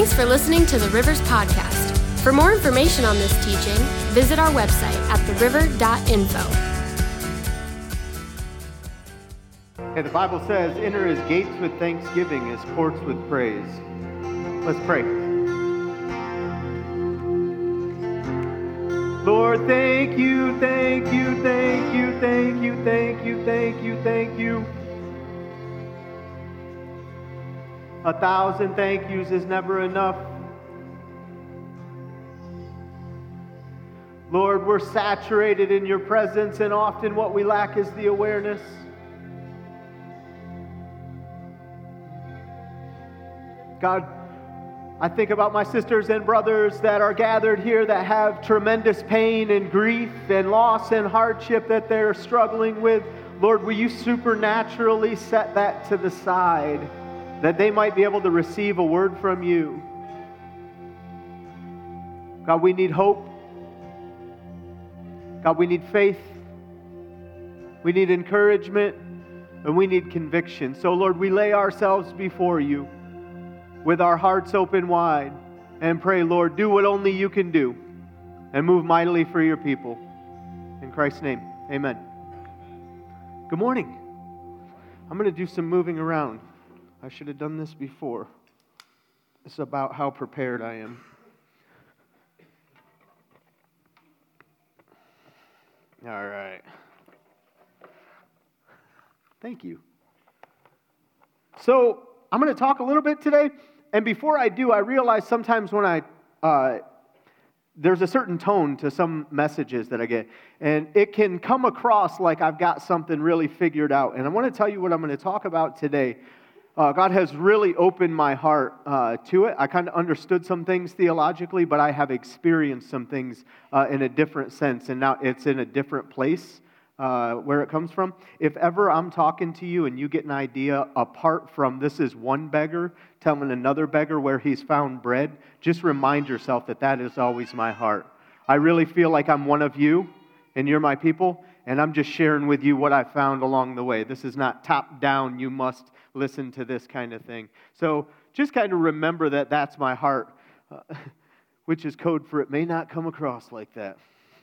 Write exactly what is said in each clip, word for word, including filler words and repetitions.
Thanks for listening to the Rivers Podcast. For more information on this teaching, visit our website at the river dot info. Okay, the Bible says, enter his gates with thanksgiving, his courts with praise. Let's pray. Lord, thank you, thank you, thank you, thank you, thank you, thank you, thank you. A thousand thank yous is never enough. Lord, we're saturated in your presence, and often what we lack is the awareness. God, I think about my sisters and brothers that are gathered here that have tremendous pain and grief and loss and hardship that they're struggling with. Lord, will you supernaturally set that to the side, that they might be able to receive a word from you? God, we need hope. God, we need faith. We need encouragement, and we need conviction. So, Lord, we lay ourselves before you with our hearts open wide and pray, Lord, do what only you can do and move mightily for your people. In Christ's name, amen. Good morning. I'm going to do some moving around. I should have done this before. It's about how prepared I am. All right. Thank you. So, I'm going to talk a little bit today, and before I do, I realize sometimes when I, uh, there's a certain tone to some messages that I get, and it can come across like I've got something really figured out, and I want to tell you what I'm going to talk about today. Uh, God has really opened my heart uh, to it. I kind of understood some things theologically, but I have experienced some things uh, in a different sense, and now it's in a different place uh, where it comes from. If ever I'm talking to you and you get an idea apart from this is one beggar telling another beggar where he's found bread, just remind yourself that that is always my heart. I really feel like I'm one of you, and you're my people, and I'm just sharing with you what I found along the way. This is not top down, you must listen to this kind of thing. So just kind of remember that that's my heart, uh, which is code for it may not come across like that.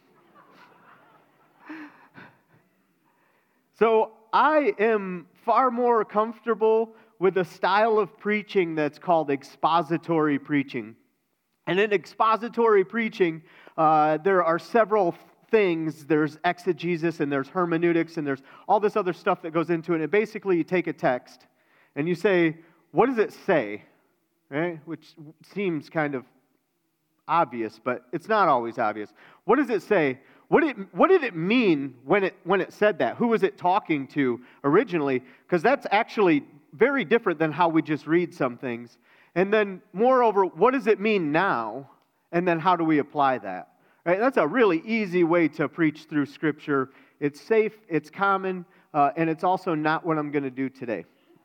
So I am far more comfortable with a style of preaching that's called expository preaching. And in expository preaching, uh, there are several things. There's exegesis and there's hermeneutics and there's all this other stuff that goes into it. And basically you take a text and you say, what does it say? Right? Which seems kind of obvious, but it's not always obvious. What does it say? What did it, what did it mean when it when it said that? Who was it talking to originally? Because that's actually very different than how we just read some things. And then, moreover, what does it mean now? And then how do we apply that? Right? That's a really easy way to preach through Scripture. It's safe, it's common, uh, and it's also not what I'm going to do today.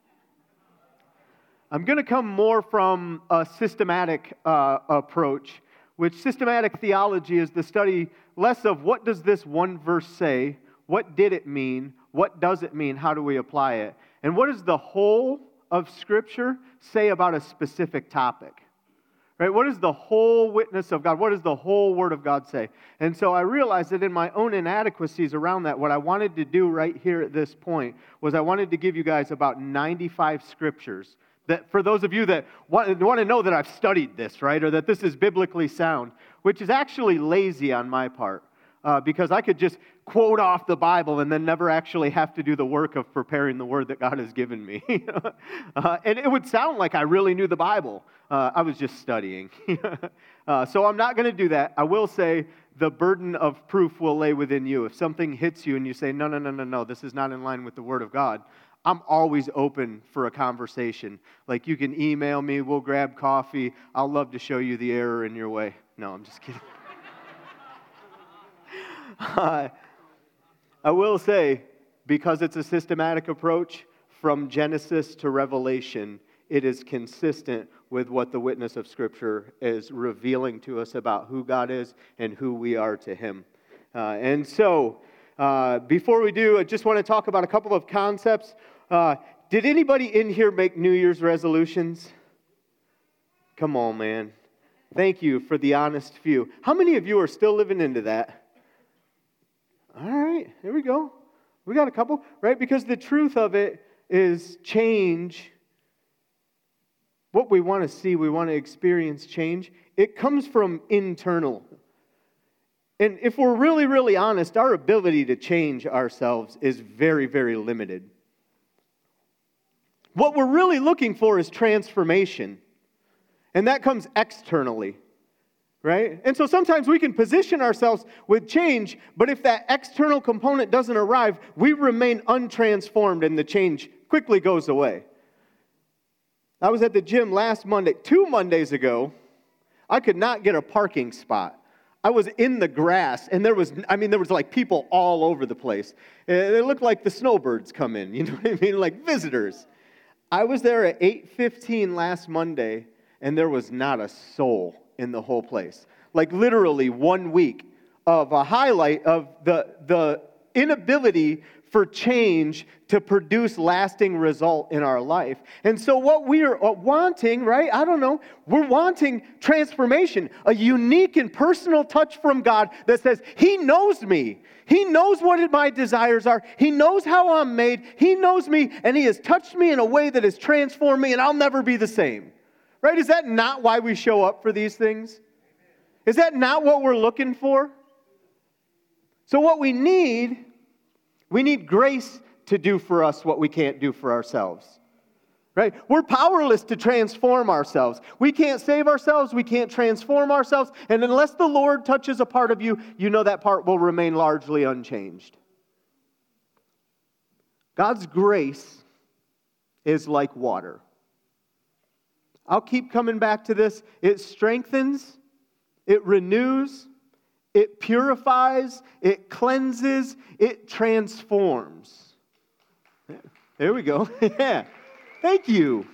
I'm going to come more from a systematic uh, approach, which systematic theology is the study less of what does this one verse say, what did it mean, what does it mean, how do we apply it, and what does the whole of Scripture say about a specific topic. Right? What is the whole witness of God? What does the whole Word of God say? And so I realized that in my own inadequacies around that, what I wanted to do right here at this point was I wanted to give you guys about ninety-five scriptures that for those of you that want, want to know that I've studied this, right, or that this is biblically sound, which is actually lazy on my part, uh, because I could just quote off the Bible and then never actually have to do the work of preparing the Word that God has given me. uh, and it would sound like I really knew the Bible. Uh, I was just studying. uh, so I'm not going to do that. I will say the burden of proof will lay within you. If something hits you and you say, no, no, no, no, no, this is not in line with the Word of God, I'm always open for a conversation. Like, you can email me, we'll grab coffee. I'll love to show you the error in your way. No, I'm just kidding. uh, I will say, because it's a systematic approach from Genesis to Revelation, it is consistent with what the witness of Scripture is revealing to us about who God is and who we are to Him. Uh, and so, uh, before we do, I just want to talk about a couple of concepts. Uh, did anybody in here make New Year's resolutions? Come on, man. Thank you for the honest few. How many of you are still living into that? All right, here we go. We got a couple, right? Because the truth of it is change. What we want to see, we want to experience change. It comes from internal. And if we're really, really honest, our ability to change ourselves is very, very limited. What we're really looking for is transformation. And that comes externally, right? And so sometimes we can position ourselves with change, but if that external component doesn't arrive, we remain untransformed and the change quickly goes away. I was at the gym last Monday, two Mondays ago. I could not get a parking spot. I was in the grass, and there was, I mean, there was like people all over the place. It looked like the snowbirds come in, you know what I mean? Like visitors. I was there at eight fifteen last Monday, and there was not a soul in the whole place. Like literally one week of a highlight of the, the inability for change to produce lasting result in our life. And so what we are wanting, right? I don't know. We're wanting transformation, a unique and personal touch from God that says, He knows me. He knows what my desires are. He knows how I'm made. He knows me, and He has touched me in a way that has transformed me, and I'll never be the same. Right? Is that not why we show up for these things? Is that not what we're looking for? So what we need, we need grace to do for us what we can't do for ourselves. Right? We're powerless to transform ourselves. We can't save ourselves. We can't transform ourselves. And unless the Lord touches a part of you, you know that part will remain largely unchanged. God's grace is like water. I'll keep coming back to this. It strengthens, it renews, it purifies, it cleanses, it transforms. There we go. Yeah. Thank you.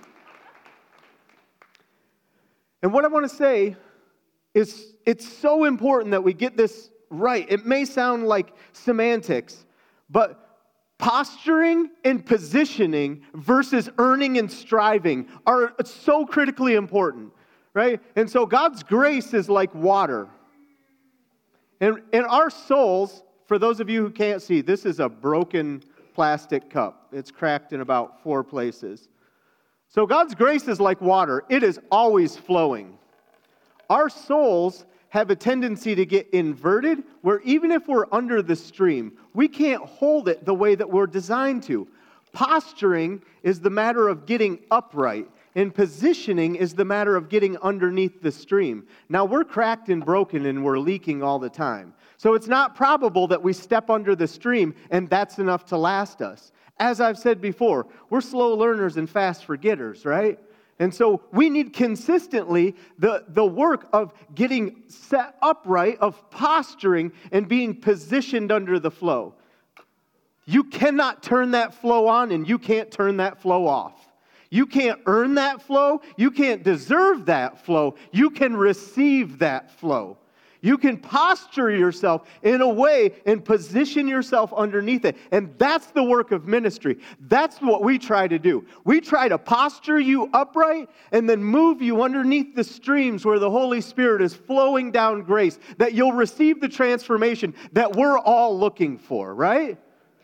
And what I want to say is it's so important that we get this right. It may sound like semantics, but posturing and positioning versus earning and striving are so critically important, right? And so God's grace is like water. And, and our souls, for those of you who can't see, this is a broken plastic cup. It's cracked in about four places. So God's grace is like water. It is always flowing. Our souls have a tendency to get inverted, where even if we're under the stream, we can't hold it the way that we're designed to. Posturing is the matter of getting upright, and positioning is the matter of getting underneath the stream. Now, we're cracked and broken, and we're leaking all the time. So it's not probable that we step under the stream, and that's enough to last us. As I've said before, we're slow learners and fast forgetters, right? And so we need consistently the, the work of getting set upright, of posturing, and being positioned under the flow. You cannot turn that flow on, and you can't turn that flow off. You can't earn that flow. You can't deserve that flow. You can receive that flow. You can posture yourself in a way and position yourself underneath it. And that's the work of ministry. That's what we try to do. We try to posture you upright and then move you underneath the streams where the Holy Spirit is flowing down grace, that you'll receive the transformation that we're all looking for, right?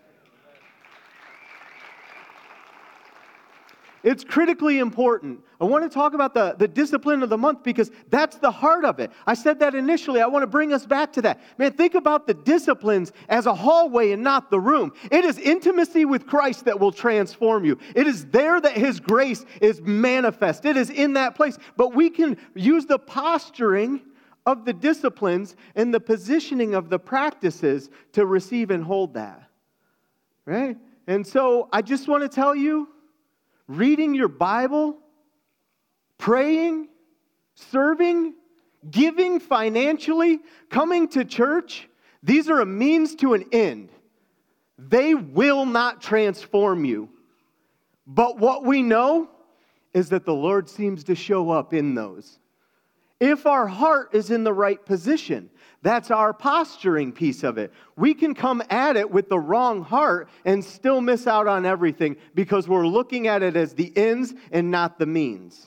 It's critically important. I want to talk about the, the discipline of the month because that's the heart of it. I said that initially. I want to bring us back to that. Man, think about the disciplines as a hallway and not the room. It is intimacy with Christ that will transform you. It is there that His grace is manifest. It is in that place. But we can use the posturing of the disciplines and the positioning of the practices to receive and hold that. Right? And so I just want to tell you, reading your Bible, praying, serving, giving financially, coming to church, these are a means to an end. They will not transform you. But what we know is that the Lord seems to show up in those. If our heart is in the right position, that's our posturing piece of it. We can come at it with the wrong heart and still miss out on everything because we're looking at it as the ends and not the means.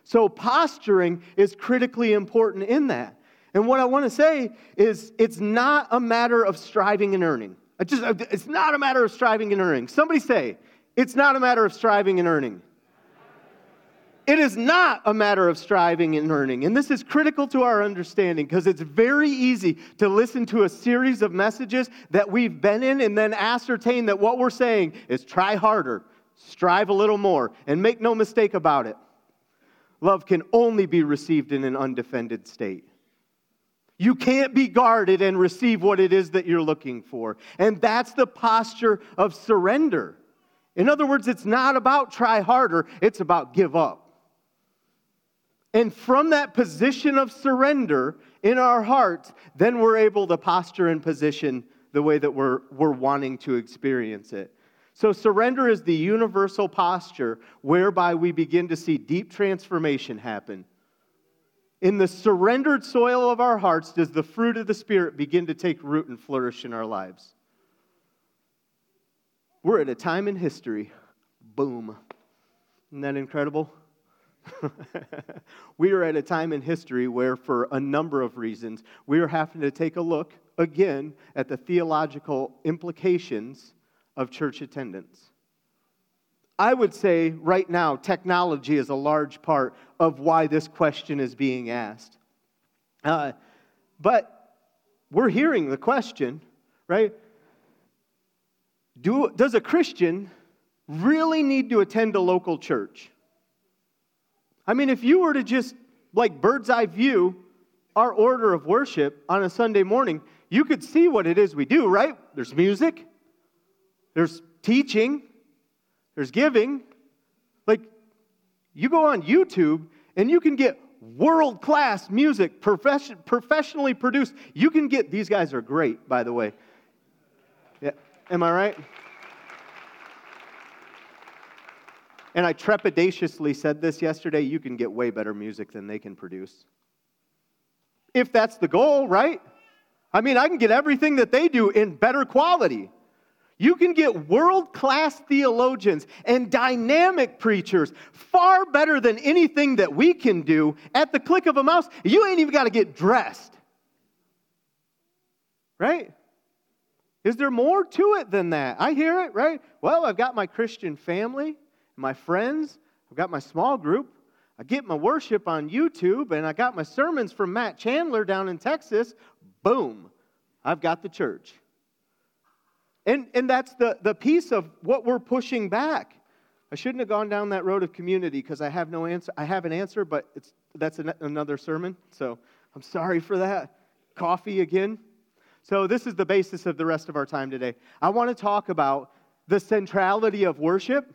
So posturing is critically important in that. And what I want to say is it's not a matter of striving and earning. I just, it's not a matter of striving and earning. Somebody say, it's not a matter of striving and earning. It is not a matter of striving and earning. And this is critical to our understanding because it's very easy to listen to a series of messages that we've been in and then ascertain that what we're saying is try harder, strive a little more, and make no mistake about it. Love can only be received in an undefended state. You can't be guarded and receive what it is that you're looking for. And that's the posture of surrender. In other words, it's not about try harder, it's about give up. And from that position of surrender in our hearts, then we're able to posture and position the way that we're, we're wanting to experience it. So surrender is the universal posture whereby we begin to see deep transformation happen. In the surrendered soil of our hearts does the fruit of the Spirit begin to take root and flourish in our lives. We're at a time in history. Boom. Isn't that incredible? We are at a time in history where, for a number of reasons, we are having to take a look again at the theological implications of church attendance. I would say right now, technology is a large part of why this question is being asked. Uh, but we're hearing the question, right? Do, does a Christian really need to attend a local church? I mean, if you were to just, like, bird's eye view our order of worship on a Sunday morning, you could see what it is we do, right? There's music, there's teaching, there's giving. Like, you go on YouTube and you can get world-class music, profession, professionally produced. You can get, these guys are great, by the way. Yeah, am I right? And I trepidatiously said this yesterday, you can get way better music than they can produce. If that's the goal, right? I mean, I can get everything that they do in better quality. You can get world-class theologians and dynamic preachers far better than anything that we can do at the click of a mouse. You ain't even got to get dressed. Right? Is there more to it than that? I hear it, right? Well, I've got my Christian family, my friends, I've got my small group, I get my worship on YouTube, and I got my sermons from Matt Chandler down in Texas. Boom, I've got the church. And and that's the, the piece of what we're pushing back. I shouldn't have gone down that road of community because I have no answer. I have an answer, but it's that's an, another sermon, so I'm sorry for that. Coffee again. So this is the basis of the rest of our time today. I want to talk about the centrality of worship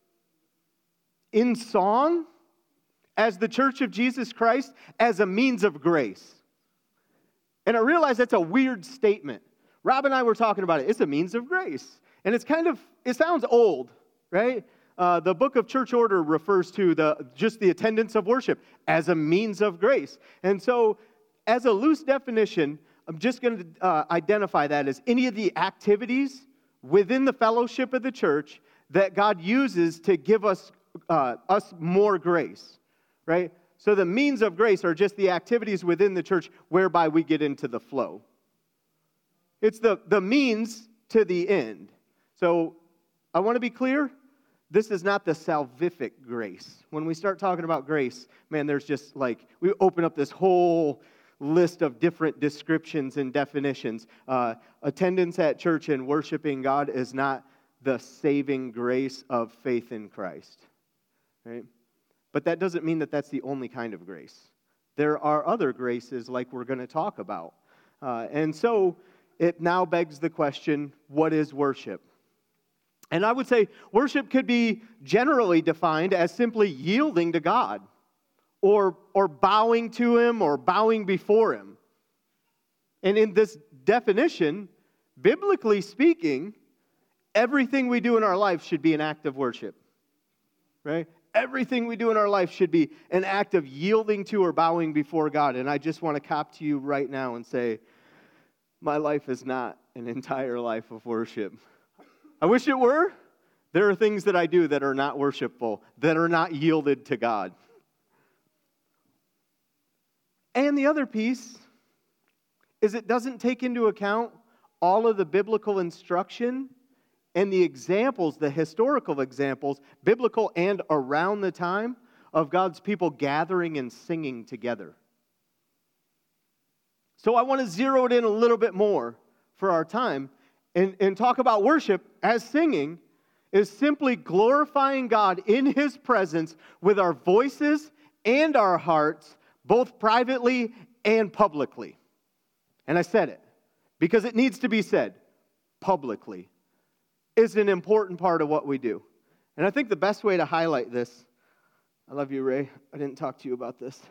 in song as the Church of Jesus Christ as a means of grace. And I realize that's a weird statement. Rob and I were talking about it. It's a means of grace. And it's kind of, it sounds old, right? Uh, the book of Church Order refers to the just the attendance of worship as a means of grace. And so, as a loose definition, I'm just going to uh, identify that as any of the activities within the fellowship of the church that God uses to give us uh, us more grace, right? So the means of grace are just the activities within the church whereby we get into the flow. It's the, the means to the end. So I want to be clear, this is not the salvific grace. When we start talking about grace, man, there's just like, we open up this whole list of different descriptions and definitions. Uh, attendance at church and worshiping God is not the saving grace of faith in Christ, right? But that doesn't mean that that's the only kind of grace. There are other graces like we're going to talk about. Uh, and so it now begs the question, what is worship? And I would say worship could be generally defined as simply yielding to God or, or bowing to Him or bowing before Him. And in this definition, biblically speaking, everything we do in our life should be an act of worship, right? Everything we do in our life should be an act of yielding to or bowing before God. And I just want to cop to you right now and say, my life is not an entire life of worship. I wish it were. There are things that I do that are not worshipful, that are not yielded to God. And the other piece is it doesn't take into account all of the biblical instruction and the examples, the historical examples, biblical and around the time, of God's people gathering and singing together. So I want to zero it in a little bit more for our time and, and talk about worship as singing is simply glorifying God in His presence with our voices and our hearts, both privately and publicly. And I said it because it needs to be said publicly is an important part of what we do. And I think the best way to highlight this, I love you, Ray. I didn't talk to you about this.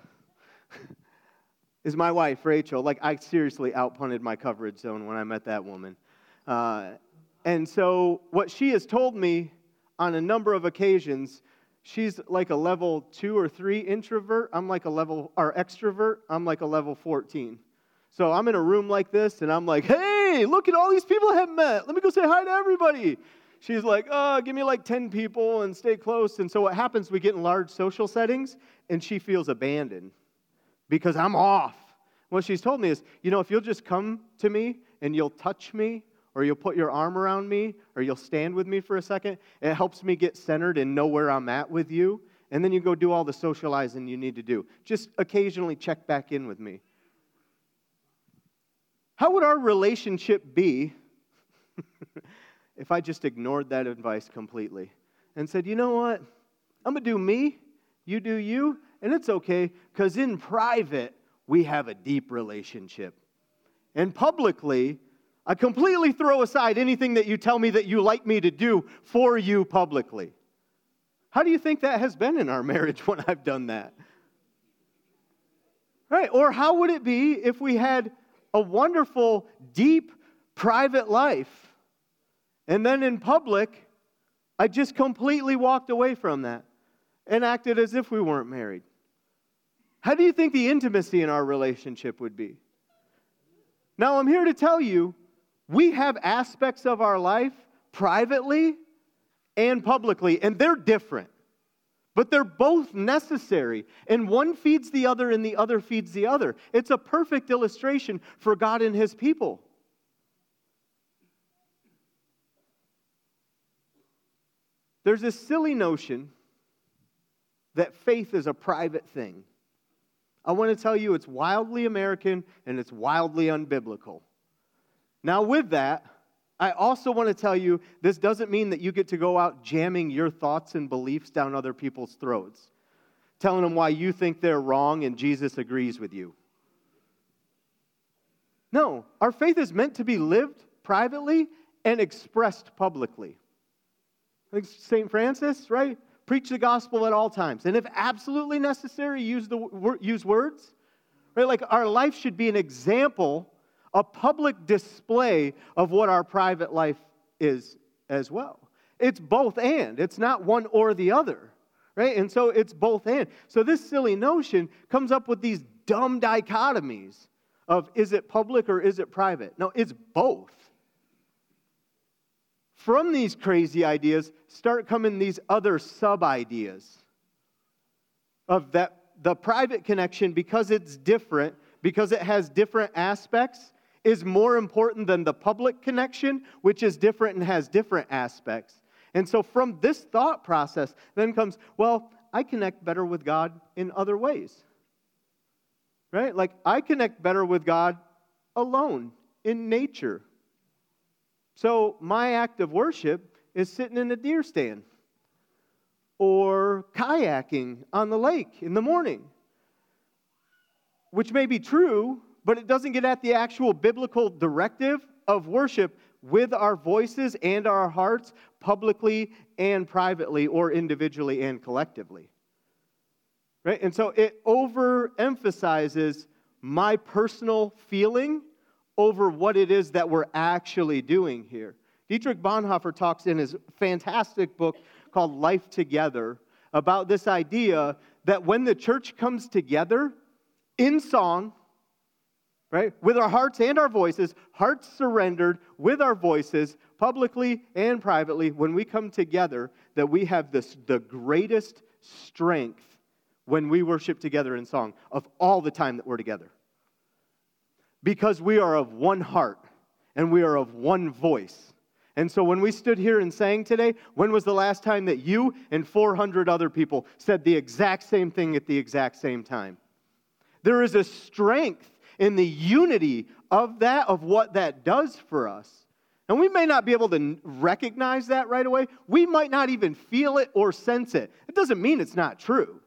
Is my wife, Rachel. Like, I seriously outpunted my coverage zone when I met that woman. Uh, and so what she has told me on a number of occasions, she's like a level two or three introvert. I'm like a level, or extrovert. I'm like a level fourteen. So I'm in a room like this, and I'm like, hey, look at all these people I have met. Let me go say hi to everybody. She's like, oh, give me like ten people and stay close. And so what happens, we get in large social settings, and she feels abandoned because I'm off. What she's told me is, you know, if you'll just come to me and you'll touch me, or you'll put your arm around me, or you'll stand with me for a second, it helps me get centered and know where I'm at with you. And then you go do all the socializing you need to do. Just occasionally check back in with me. How would our relationship be if I just ignored that advice completely and said, you know what, I'm going to do me, you do you, and it's okay, because in private, we have a deep relationship. And publicly, I completely throw aside anything that you tell me that you like me to do for you publicly. How do you think that has been in our marriage when I've done that? Right? Or how would it be if we had a wonderful, deep, private life, and then in public, I just completely walked away from that and acted as if we weren't married? How do you think the intimacy in our relationship would be? Now, I'm here to tell you, we have aspects of our life privately and publicly, and they're different. But they're both necessary, and one feeds the other and the other feeds the other. It's a perfect illustration for God and His people. There's this silly notion that faith is a private thing. I want to tell you it's wildly American and it's wildly unbiblical. Now with that, I also want to tell you this doesn't mean that you get to go out jamming your thoughts and beliefs down other people's throats, telling them why you think they're wrong and Jesus agrees with you. No, our faith is meant to be lived privately and expressed publicly. I think Saint Francis, right? Preach the gospel at all times. And if absolutely necessary, use the use words. Right? Like our life should be an example, a public display of what our private life is as well. It's both and. It's not one or the other. Right? And so it's both and. So this silly notion comes up with these dumb dichotomies of is it public or is it private? No, it's both. From these crazy ideas start coming these other sub-ideas of that the private connection, because it's different, because it has different aspects, is more important than the public connection, which is different and has different aspects. And so from this thought process then comes, well, I connect better with God in other ways. Right? Like I connect better with God alone, in nature. So my act of worship is sitting in a deer stand or kayaking on the lake in the morning, which may be true, but it doesn't get at the actual biblical directive of worship with our voices and our hearts, publicly and privately, or individually and collectively. Right? And so it overemphasizes my personal feeling over what it is that we're actually doing here. Dietrich Bonhoeffer talks in his fantastic book called Life Together about this idea that when the church comes together in song, right, with our hearts and our voices, hearts surrendered with our voices, publicly and privately, when we come together, that we have this the greatest strength when we worship together in song of all the time that we're together. Because we are of one heart and we are of one voice. And so when we stood here and sang today, when was the last time that you and four hundred other people said the exact same thing at the exact same time? There is a strength in the unity of that, of what that does for us. And we may not be able to recognize that right away. We might not even feel it or sense it. It doesn't mean it's not true.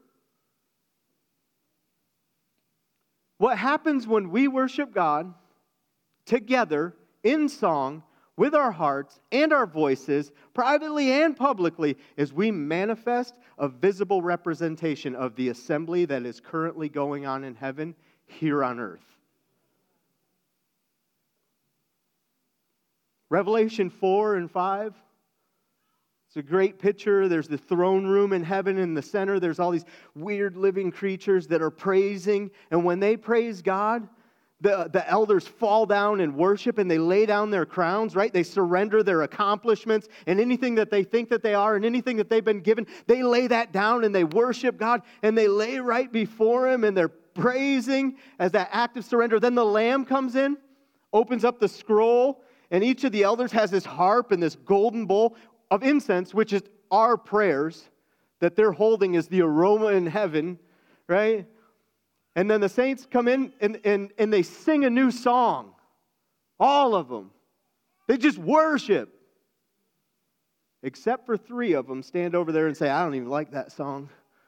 What happens when we worship God together in song with our hearts and our voices, privately and publicly, is we manifest a visible representation of the assembly that is currently going on in heaven here on earth. Revelation four and five, it's a great picture. There's the throne room in heaven in the center. There's all these weird living creatures that are praising. And when they praise God, the, the elders fall down and worship, and they lay down their crowns, right? They surrender their accomplishments and anything that they think that they are and anything that they've been given. They lay that down and they worship God, and they lay right before Him, and they're praising as that act of surrender. Then the Lamb comes in, opens up the scroll, and each of the elders has this harp and this golden bowl of incense, which is our prayers that they're holding as the aroma in heaven, right? And then the saints come in and, and, and they sing a new song. All of them. They just worship. Except for three of them stand over there and say, I don't even like that song.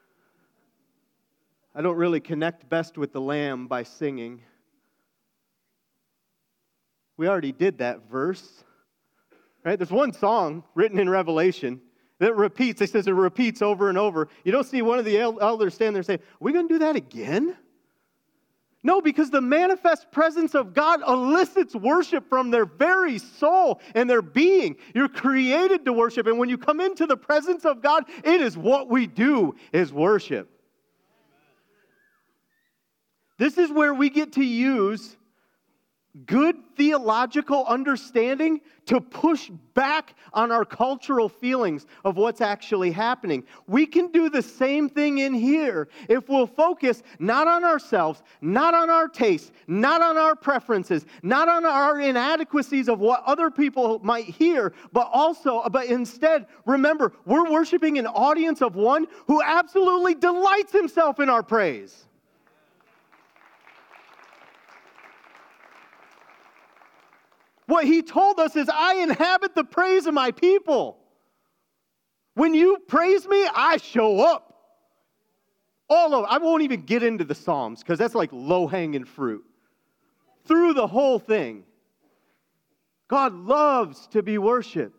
I don't really connect best with the Lamb by singing. We already did that verse, right? There's one song written in Revelation that repeats. It says it repeats over and over. You don't see one of the elders stand there and say, are we going to do that again? No, because the manifest presence of God elicits worship from their very soul and their being. You're created to worship, and when you come into the presence of God, it is what we do, is worship. This is where we get to use good theological understanding to push back on our cultural feelings of what's actually happening. We can do the same thing in here if we'll focus not on ourselves, not on our tastes, not on our preferences, not on our inadequacies of what other people might hear, but also, but instead, remember, we're worshiping an audience of one who absolutely delights himself in our praise. What He told us is, I inhabit the praise of my people. When you praise me, I show up. All of I won't even get into the Psalms because that's like low-hanging fruit. Through the whole thing, God loves to be worshiped.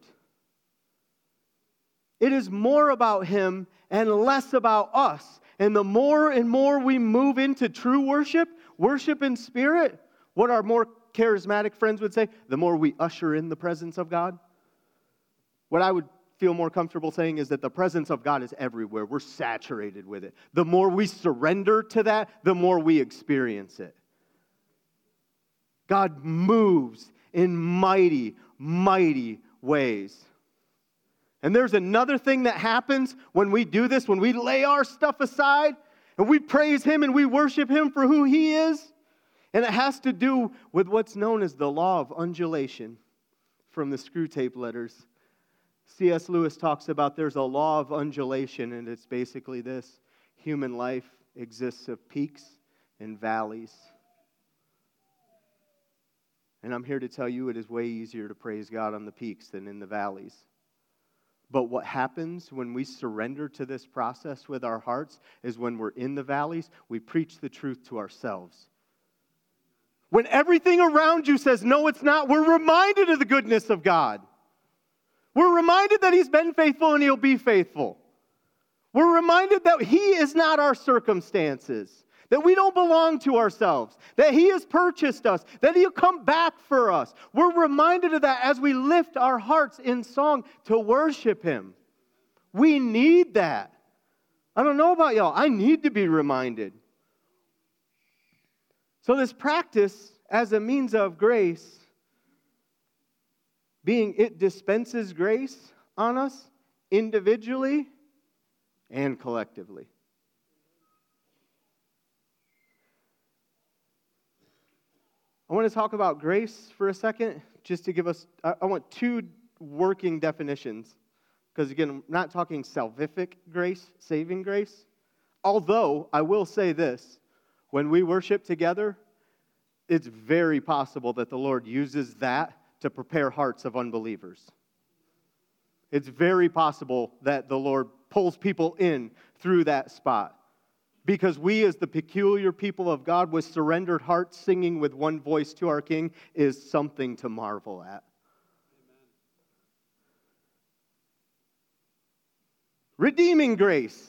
It is more about Him and less about us. And the more and more we move into true worship, worship in spirit, what our more charismatic friends would say, the more we usher in the presence of God. What I would feel more comfortable saying is that the presence of God is everywhere. We're saturated with it. The more we surrender to that, the more we experience it. God moves in mighty, mighty ways. And there's another thing that happens when we do this, when we lay our stuff aside and we praise Him and we worship Him for who He is. And it has to do with what's known as the law of undulation from the Screwtape Letters. C S Lewis talks about there's a law of undulation, and it's basically this. Human life exists of peaks and valleys. And I'm here to tell you it is way easier to praise God on the peaks than in the valleys. But what happens when we surrender to this process with our hearts is when we're in the valleys, we preach the truth to ourselves. When everything around you says, no, it's not, we're reminded of the goodness of God. We're reminded that He's been faithful and He'll be faithful. We're reminded that He is not our circumstances, that we don't belong to ourselves, that He has purchased us, that He'll come back for us. We're reminded of that as we lift our hearts in song to worship Him. We need that. I don't know about y'all. I need to be reminded. So this practice as a means of grace, being it dispenses grace on us individually and collectively. I want to talk about grace for a second, just to give us, I, I want two working definitions. Because again, I'm not talking salvific grace, saving grace. Although, I will say this, when we worship together, it's very possible that the Lord uses that to prepare hearts of unbelievers. It's very possible that the Lord pulls people in through that spot. Because we, as the peculiar people of God with surrendered hearts, singing with one voice to our King, is something to marvel at. Redeeming grace.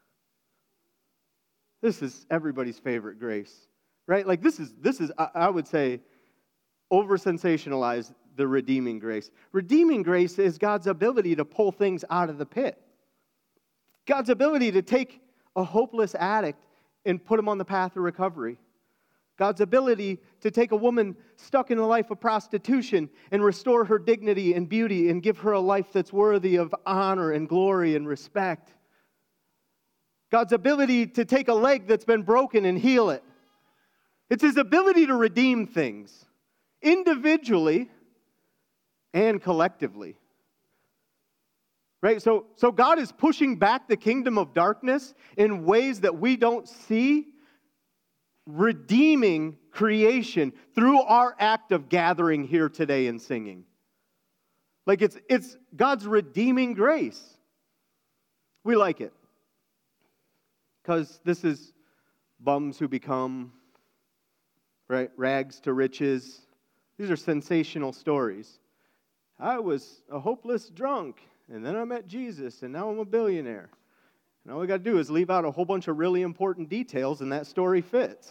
This is everybody's favorite grace, right? Like this is, this is I, I would say, over-sensationalize the redeeming grace. Redeeming grace is God's ability to pull things out of the pit. God's ability to take a hopeless addict and put him on the path of recovery. God's ability to take a woman stuck in a life of prostitution and restore her dignity and beauty and give her a life that's worthy of honor and glory and respect. God's ability to take a leg that's been broken and heal it. It's His ability to redeem things, individually and collectively. Right? So, so God is pushing back the kingdom of darkness in ways that we don't see, redeeming creation through our act of gathering here today and singing. Like it's it's God's redeeming grace. We like it. Because this is bums who become, right, rags to riches. These are sensational stories. I was a hopeless drunk, and then I met Jesus, and now I'm a billionaire. And all we got to do is leave out a whole bunch of really important details, and that story fits.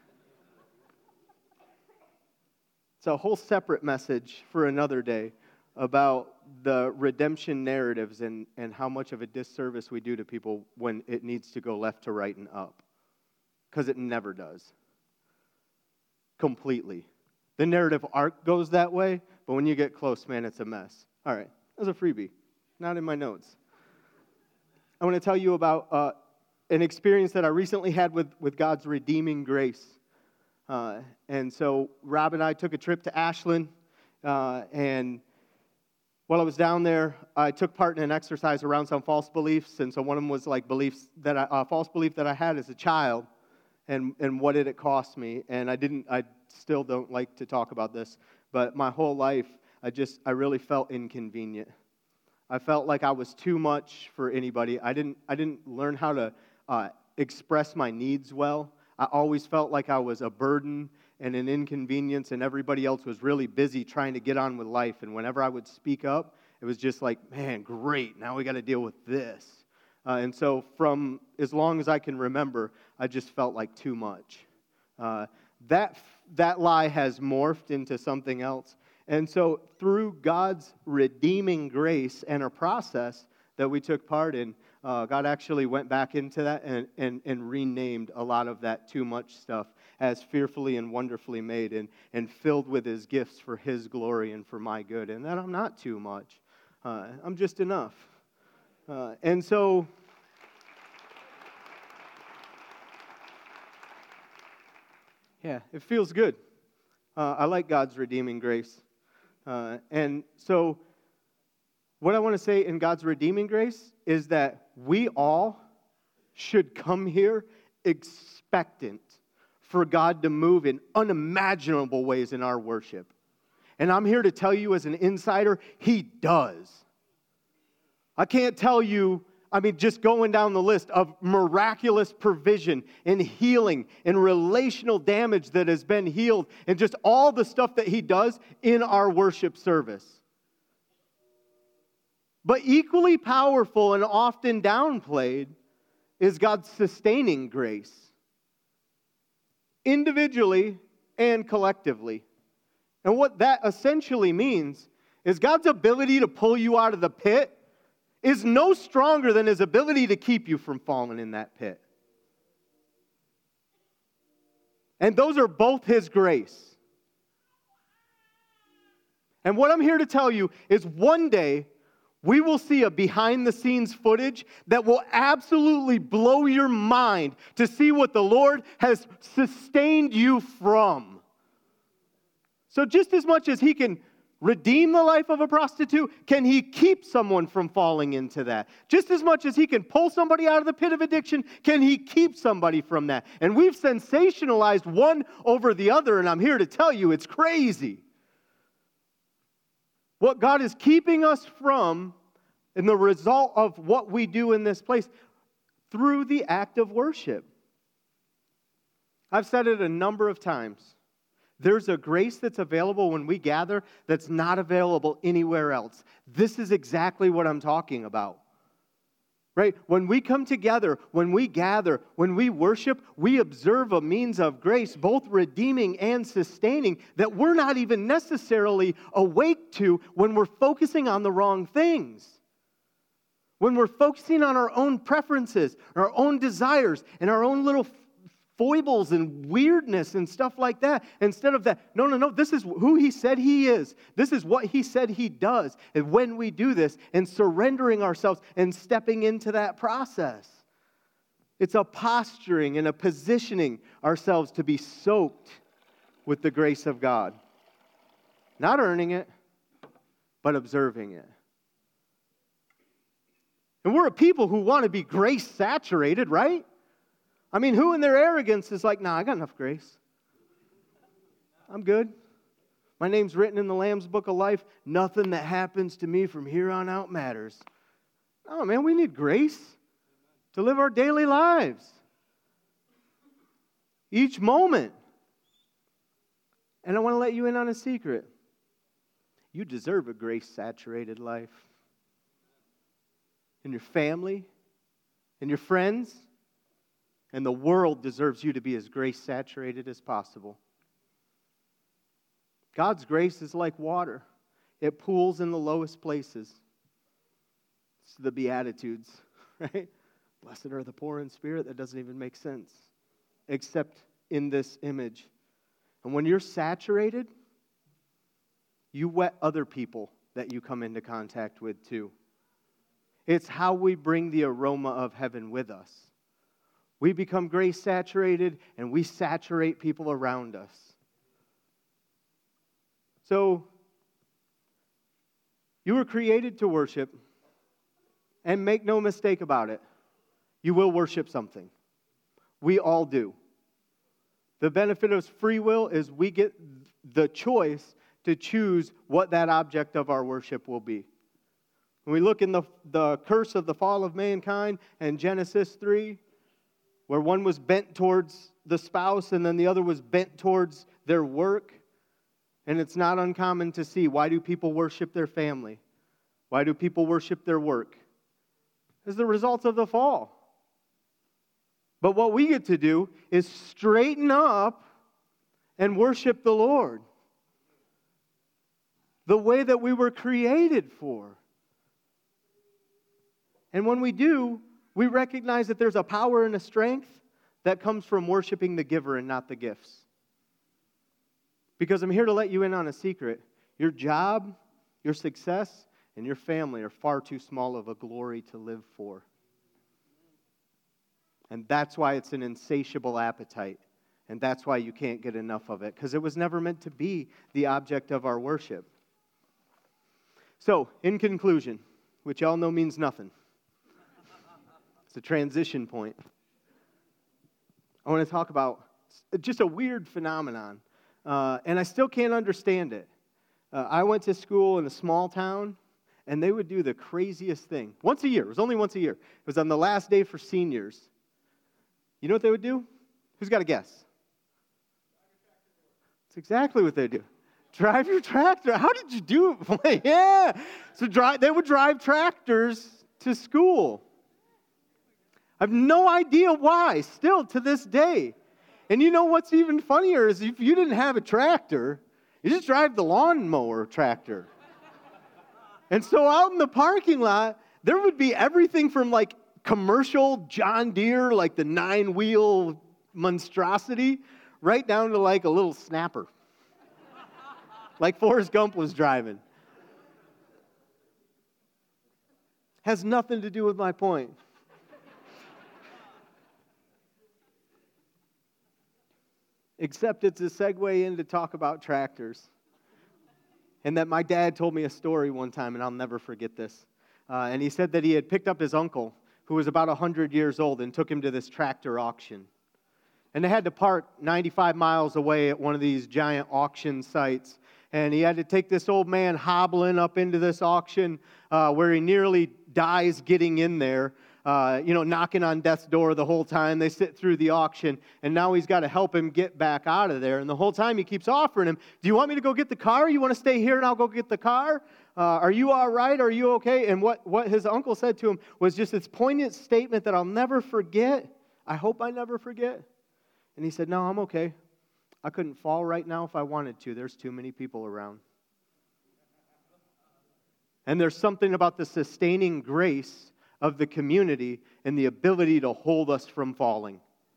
It's a whole separate message for another day about the redemption narratives and, and how much of a disservice we do to people when it needs to go left to right and up. Because it never does. Completely. The narrative arc goes that way, but when you get close, man, it's a mess. All right, that's a freebie. Not in my notes. I want to tell you about uh, an experience that I recently had with, with God's redeeming grace. Uh, and so Rob and I took a trip to Ashland, uh, and while I was down there, I took part in an exercise around some false beliefs, and so one of them was like beliefs that I, uh, false belief that I had as a child, and and what did it cost me? And I didn't, I still don't like to talk about this, but my whole life, I just, I really felt inconvenient. I felt like I was too much for anybody. I didn't, I didn't learn how to uh, express my needs well. I always felt like I was a burden and an inconvenience, and everybody else was really busy trying to get on with life. And whenever I would speak up, it was just like, man, great, now we got to deal with this. Uh, and so from as long as I can remember, I just felt like too much. Uh, that, that lie has morphed into something else. And so through God's redeeming grace and a process that we took part in, uh, God actually went back into that and, and, and renamed a lot of that too much stuff as fearfully and wonderfully made and, and filled with His gifts for His glory and for my good. And that I'm not too much. Uh, I'm just enough. Uh, and so, yeah, it feels good. Uh, I like God's redeeming grace. Uh, and so, what I want to say in God's redeeming grace is that we all should come here expectant for God to move in unimaginable ways in our worship. And I'm here to tell you as an insider, He does. I can't tell you, I mean, just going down the list of miraculous provision and healing and relational damage that has been healed and just all the stuff that He does in our worship service. But equally powerful and often downplayed is God's sustaining grace, individually and collectively. And what that essentially means is God's ability to pull you out of the pit is no stronger than His ability to keep you from falling in that pit. And those are both His grace. And what I'm here to tell you is one day we will see a behind-the-scenes footage that will absolutely blow your mind to see what the Lord has sustained you from. So just as much as he can redeem the life of a prostitute, can he keep someone from falling into that? Just as much as he can pull somebody out of the pit of addiction, can he keep somebody from that? And we've sensationalized one over the other, and I'm here to tell you it's crazy. What God is keeping us from, and the result of what we do in this place, through the act of worship. I've said it a number of times. There's a grace that's available when we gather that's not available anywhere else. This is exactly what I'm talking about. Right? When we come together, when we gather, when we worship, we observe a means of grace, both redeeming and sustaining, that we're not even necessarily awake to when we're focusing on the wrong things. When we're focusing on our own preferences, our own desires, and our own little foibles and weirdness and stuff like that. Instead of that, no, no, no, this is who he said he is. This is what he said he does. And when we do this and surrendering ourselves and stepping into that process, it's a posturing and a positioning ourselves to be soaked with the grace of God. Not earning it, but observing it. And we're a people who want to be grace saturated, right? I mean, who in their arrogance is like, nah, I got enough grace. I'm good. My name's written in the Lamb's Book of Life. Nothing that happens to me from here on out matters. Oh, man, we need grace to live our daily lives. Each moment. And I want to let you in on a secret. You deserve a grace-saturated life. And your family, and your friends, and the world deserves you to be as grace-saturated as possible. God's grace is like water. It pools in the lowest places. It's the Beatitudes, right? Blessed are the poor in spirit. That doesn't even make sense, except in this image. And when you're saturated, you wet other people that you come into contact with too. It's how we bring the aroma of heaven with us. We become grace-saturated, and we saturate people around us. So, you were created to worship, and make no mistake about it, you will worship something. We all do. The benefit of free will is we get the choice to choose what that object of our worship will be. When we look in the, the curse of the fall of mankind and Genesis three, where one was bent towards the spouse and then the other was bent towards their work. And it's not uncommon to see, why do people worship their family? Why do people worship their work? It's the result of the fall. But what we get to do is straighten up and worship the Lord the way that we were created for. And when we do, we recognize that there's a power and a strength that comes from worshiping the giver and not the gifts. Because I'm here to let you in on a secret. Your job, your success, and your family are far too small of a glory to live for. And that's why it's an insatiable appetite. And that's why you can't get enough of it. Because it was never meant to be the object of our worship. So, in conclusion, which y'all know means nothing. It's a transition point. I want to talk about just a weird phenomenon, uh, and I still can't understand it. Uh, I went to school in a small town, and they would do the craziest thing. Once a year. It was only once a year. It was on the last day for seniors. You know what they would do? Who's got a guess? It's exactly what they do. Drive your tractor. How did you do it? Yeah. So drive, they would drive tractors to school. I have no idea why, still to this day. And you know what's even funnier is if you didn't have a tractor, you just drive the lawnmower tractor. And so out in the parking lot, there would be everything from like commercial John Deere, like the nine-wheel monstrosity, right down to like a little snapper. Like Forrest Gump was driving. Has nothing to do with my point. Except it's a segue in to talk about tractors. and that my dad told me a story one time, and I'll never forget this. Uh, and he said that he had picked up his uncle, who was about one hundred years old, and took him to this tractor auction. And they had to park ninety-five miles away at one of these giant auction sites. And he had to take this old man hobbling up into this auction uh, where he nearly dies getting in there, uh, you know, knocking on death's door the whole time. They sit through the auction, and now he's got to help him get back out of there. And the whole time he keeps offering him, do you want me to go get the car? You want to stay here and I'll go get the car? Uh, are you all right? Are you okay? And what, what his uncle said to him was just this poignant statement that I'll never forget. I hope I never forget. And he said, no, I'm okay. I couldn't fall right now if I wanted to. There's too many people around. And there's something about the sustaining grace of the community and the ability to hold us from falling.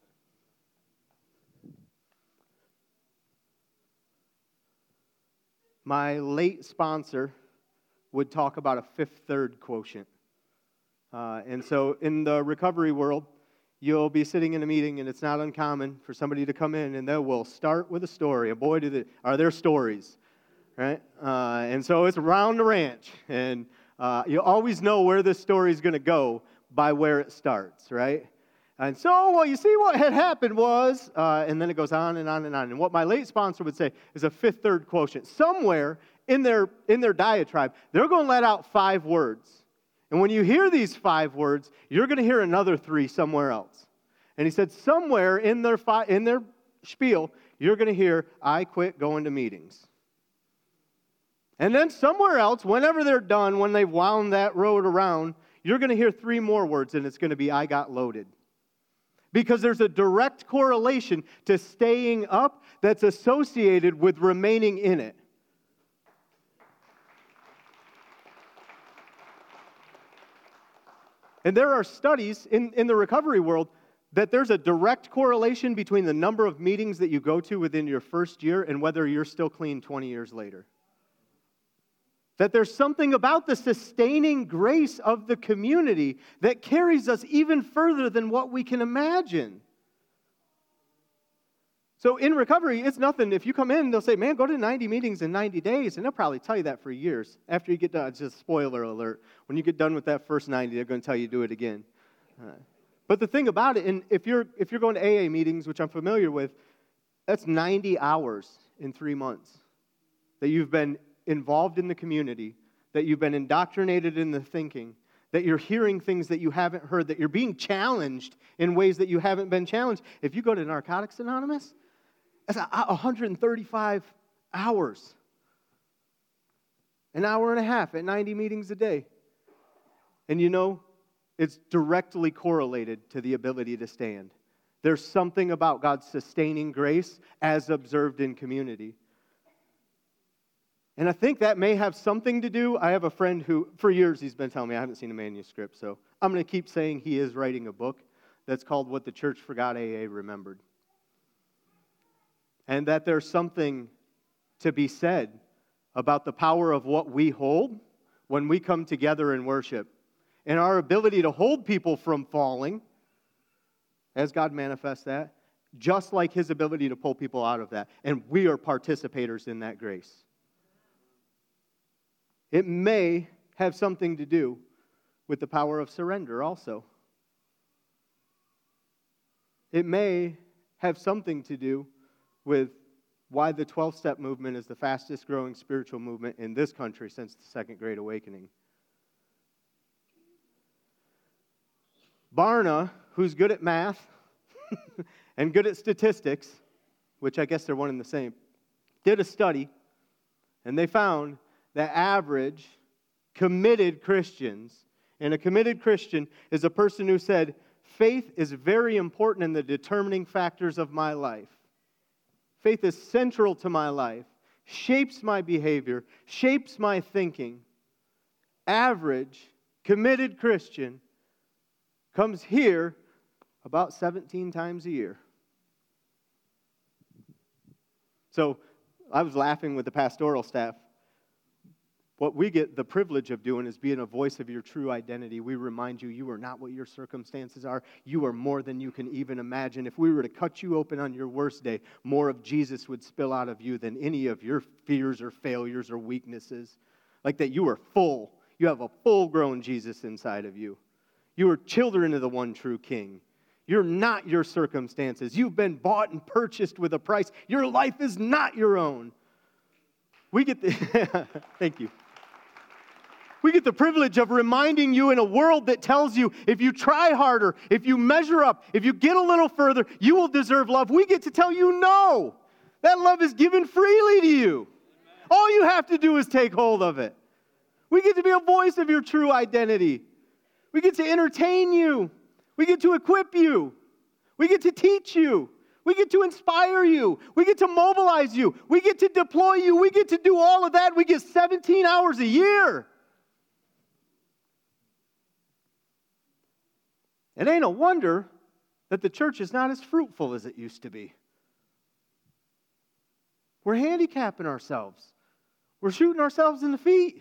My late sponsor would talk about a fifth-third quotient. Uh, and so in the recovery world, you'll be sitting in a meeting, and it's not uncommon for somebody to come in, and they will start with a story. And boy, do they, are there stories, right? Uh, and so it's around the ranch, and uh, you always know where this story is going to go by where it starts, right? And so, well, you see what had happened was, uh, and then it goes on and on and on. And what my late sponsor would say is a fifth-third quotient. Somewhere in their in their diatribe, they're going to let out five words. And when you hear these five words, you're going to hear another three somewhere else. And he said, somewhere in their fi- in their spiel, you're going to hear, I quit going to meetings. And then somewhere else, whenever they're done, when they've wound that road around, you're going to hear three more words, and it's going to be, I got loaded. Because there's a direct correlation to staying up that's associated with remaining in it. And there are studies in, in the recovery world that there's a direct correlation between the number of meetings that you go to within your first year and whether you're still clean twenty years later. That there's something about the sustaining grace of the community that carries us even further than what we can imagine. So in recovery, it's nothing. If you come in, they'll say, man, go to ninety meetings in ninety days. And they'll probably tell you that for years. After you get done, it's just spoiler alert. When you get done with that first ninety, they're going to tell you to do it again. Uh, but the thing about it, and if you're if you're going to A A meetings, which I'm familiar with, that's ninety hours in three months that you've been involved in the community, that you've been indoctrinated in the thinking, that you're hearing things that you haven't heard, that you're being challenged in ways that you haven't been challenged. If you go to Narcotics Anonymous, that's one hundred thirty-five hours. An hour and a half at ninety meetings a day. And you know, it's directly correlated to the ability to stand. There's something about God's sustaining grace as observed in community. And I think that may have something to do. I have a friend who, for years, he's been telling me, I haven't seen a manuscript, so I'm going to keep saying he is writing a book that's called What the Church Forgot A A Remembered. And that there's something to be said about the power of what we hold when we come together in worship. And our ability to hold people from falling, as God manifests that, just like His ability to pull people out of that. And we are participators in that grace. It may have something to do with the power of surrender also. It may have something to do with why the twelve-step movement is the fastest growing spiritual movement in this country since the Second Great Awakening. Barna, who's good at math and good at statistics, which I guess they're one and the same, did a study, and they found that average committed Christians, and a committed Christian is a person who said, faith is very important in the determining factors of my life. Faith is central to my life, shapes my behavior, shapes my thinking. Average, committed Christian comes here about seventeen times a year. So I was laughing with the pastoral staff. What we get the privilege of doing is being a voice of your true identity. We remind you, you are not what your circumstances are. You are more than you can even imagine. If we were to cut you open on your worst day, more of Jesus would spill out of you than any of your fears or failures or weaknesses. Like that you are full. You have a full-grown Jesus inside of you. You are children of the one true King. You're not your circumstances. You've been bought and purchased with a price. Your life is not your own. We get the thank you. We get the privilege of reminding you in a world that tells you if you try harder, if you measure up, if you get a little further, you will deserve love. We get to tell you no. That love is given freely to you. All you have to do is take hold of it. We get to be a voice of your true identity. We get to entertain you. We get to equip you. We get to teach you. We get to inspire you. We get to mobilize you. We get to deploy you. We get to do all of that. We get seventeen hours a year. It ain't a wonder that the church is not as fruitful as it used to be. We're handicapping ourselves. We're shooting ourselves in the feet.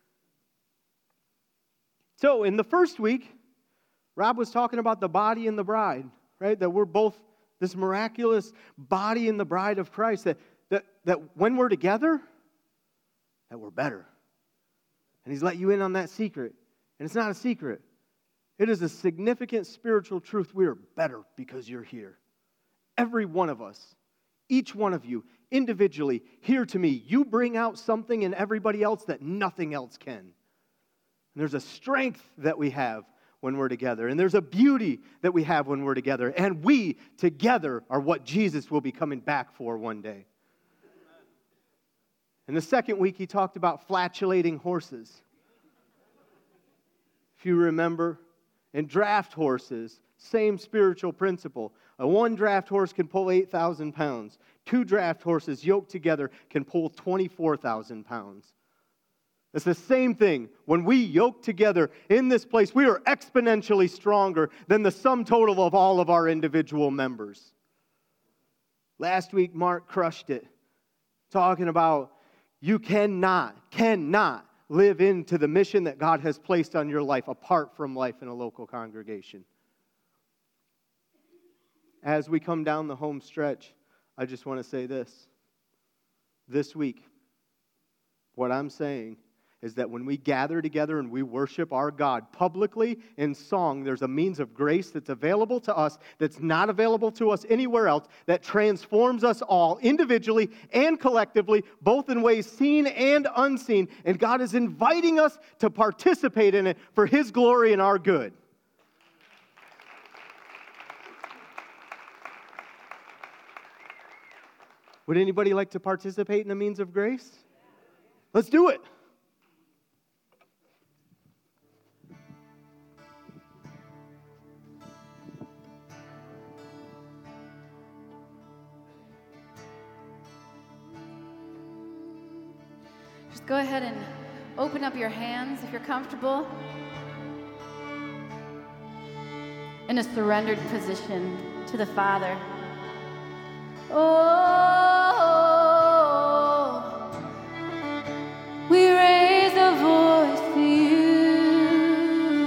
So in the first week, Rob was talking about the body and the bride, right? That we're both this miraculous body and the bride of Christ. That, that, that when we're together, that we're better. And he's let you in on that secret. And it's not a secret. It is a significant spiritual truth. We are better because you're here. Every one of us, each one of you, individually, here to me, you bring out something in everybody else that nothing else can. And there's a strength that we have when we're together. And there's a beauty that we have when we're together. And we together are what Jesus will be coming back for one day. In the second week, he talked about flatulating horses. If you remember, in draft horses, same spiritual principle. A one draft horse can pull eight thousand pounds. Two draft horses yoked together can pull twenty-four thousand pounds. It's the same thing. When we yoke together in this place, we are exponentially stronger than the sum total of all of our individual members. Last week, Mark crushed it, talking about you cannot, cannot live into the mission that God has placed on your life apart from life in a local congregation. As we come down the home stretch, I just want to say this. This week, what I'm saying is that when we gather together and we worship our God publicly in song, there's a means of grace that's available to us that's not available to us anywhere else, that transforms us all individually and collectively, both in ways seen and unseen. And God is inviting us to participate in it for His glory and our good. Would anybody like to participate in a means of grace? Let's do it. Just go ahead and open up your hands if you're comfortable. In a surrendered position to the Father. Oh, we raise a voice to you.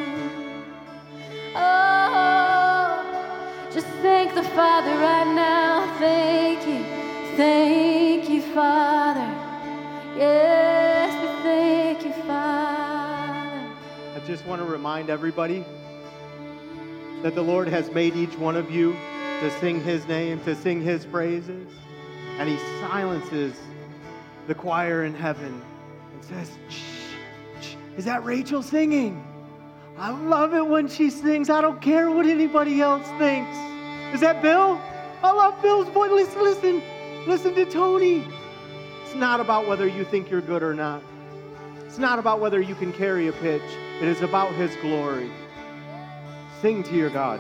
Oh, just thank the Father right now. Thank you, thank you, Father. Yes, we thank you, Father. I just want to remind everybody that the Lord has made each one of you to sing His name, to sing His praises. And He silences the choir in heaven and says, shh, shh, is that Rachel singing? I love it when she sings. I don't care what anybody else thinks. Is that Bill? I love Bill's voice. Listen, listen, listen to Tony. It's not about whether you think you're good or not. It's not about whether you can carry a pitch. It is about His glory. Sing to your God.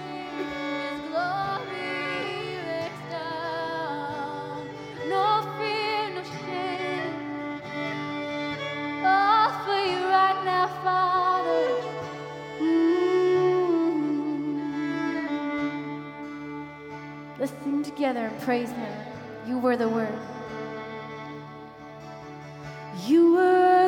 Father, mm-hmm. Let's sing together and praise Him. You were the Word. You were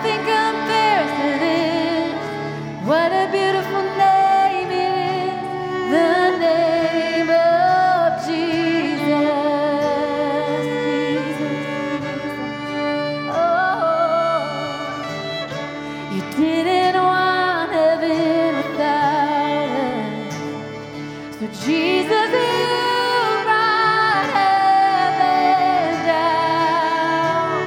Nothing compares to this. What a beautiful name it is. The name of Jesus. Jesus. Oh, you didn't want heaven without us. So Jesus, you brought heaven down.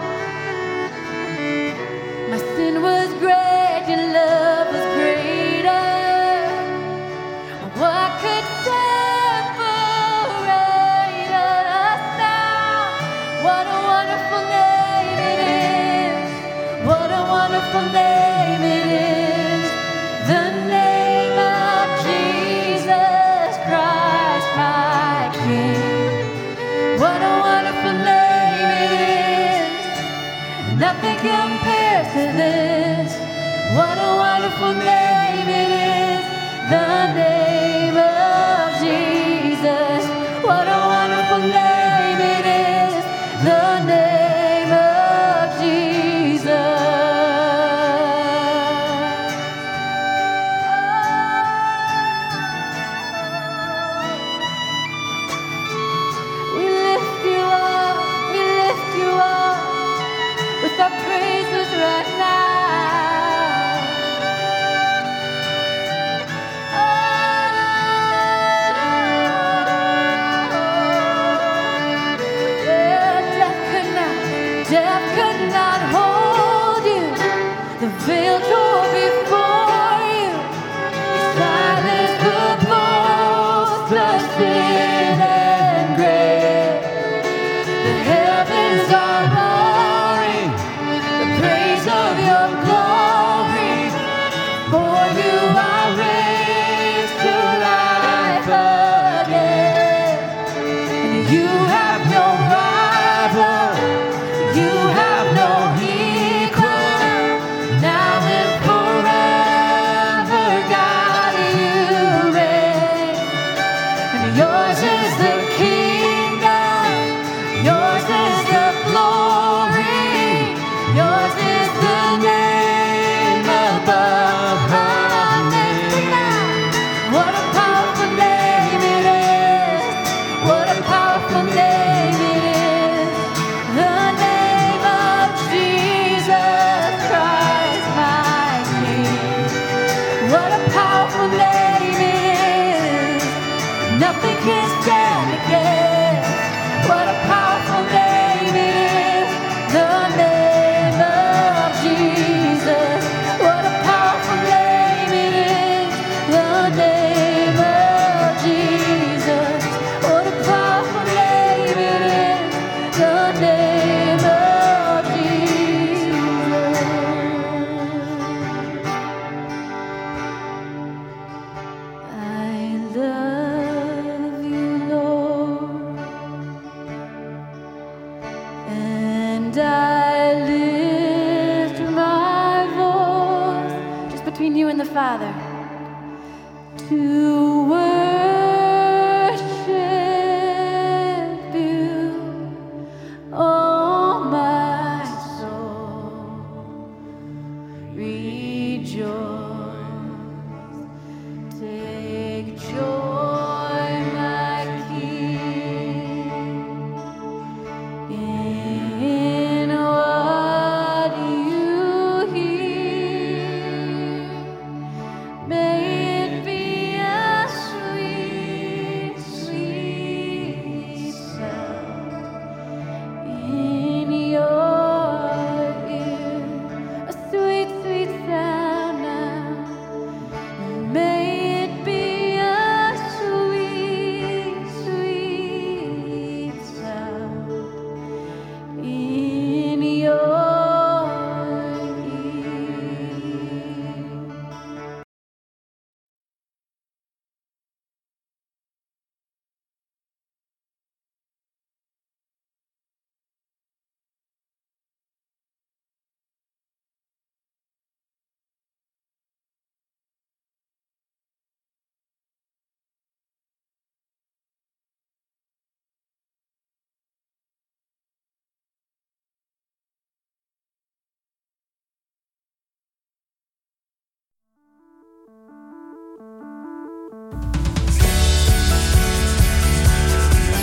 My sin was great, your love was greater. What could separate us now? What a wonderful name it is. What a wonderful name it is. The name of Jesus Christ, my King. What a wonderful name it is. Nothing compares to this. What a wonderful name it is. The name of Jesus. What a wonderful name it is. The name of Jesus. We lift you up, we lift you up with our praises right now. Yeah, death could not, death could not hold you. The veil tore before you. You silenced the boast of sin and grave. The heavens are roaring the praise of your glory. For you are raised to life again. And you have no rival, you have no equal. Now and forever, God, you reign. And yours is the kingdom, yours is the glory, yours is the name above all names. What a powerful name it is. What a powerful name it is. The name of Jesus Christ, my King. What a powerful name it is. Nothing can stand against. What a powerful name it is. The name of Jesus. What a powerful name it is. The name of Jesus. What a powerful name it is. The name of Jesus. I love you, Lord, and I lift my voice, just between you and the Father, to worship you, oh my soul, rejoice, take joy, my King, in what you hear. May it be a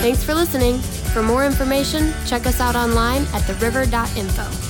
Thanks for listening. For more information, check us out online at the river dot info.